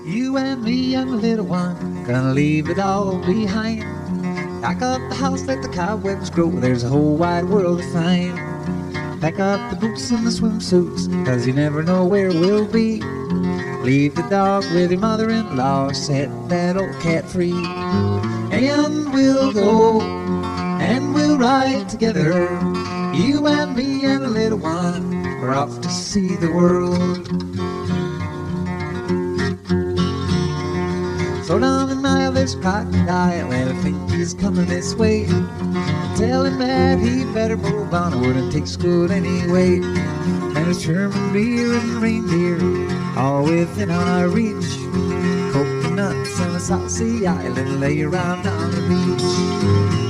You and me and the little one, gonna leave it all behind. Pack up the house, let the cobwebs grow, there's a whole wide world to find. Pack up the boots and the swimsuits, cause you never know where we'll be. Leave the dog with your mother-in-law, set that old cat free. And we'll go, and we'll ride together. You and me and the little one, we're off to see the world. So down the Nile there's a crocodile, and I think he's coming this way. Tell him that he better move on, it wouldn't take good anyway. And there's Sherman beer and reindeer, all within our reach. Coconuts and a South Sea island lay around on the beach.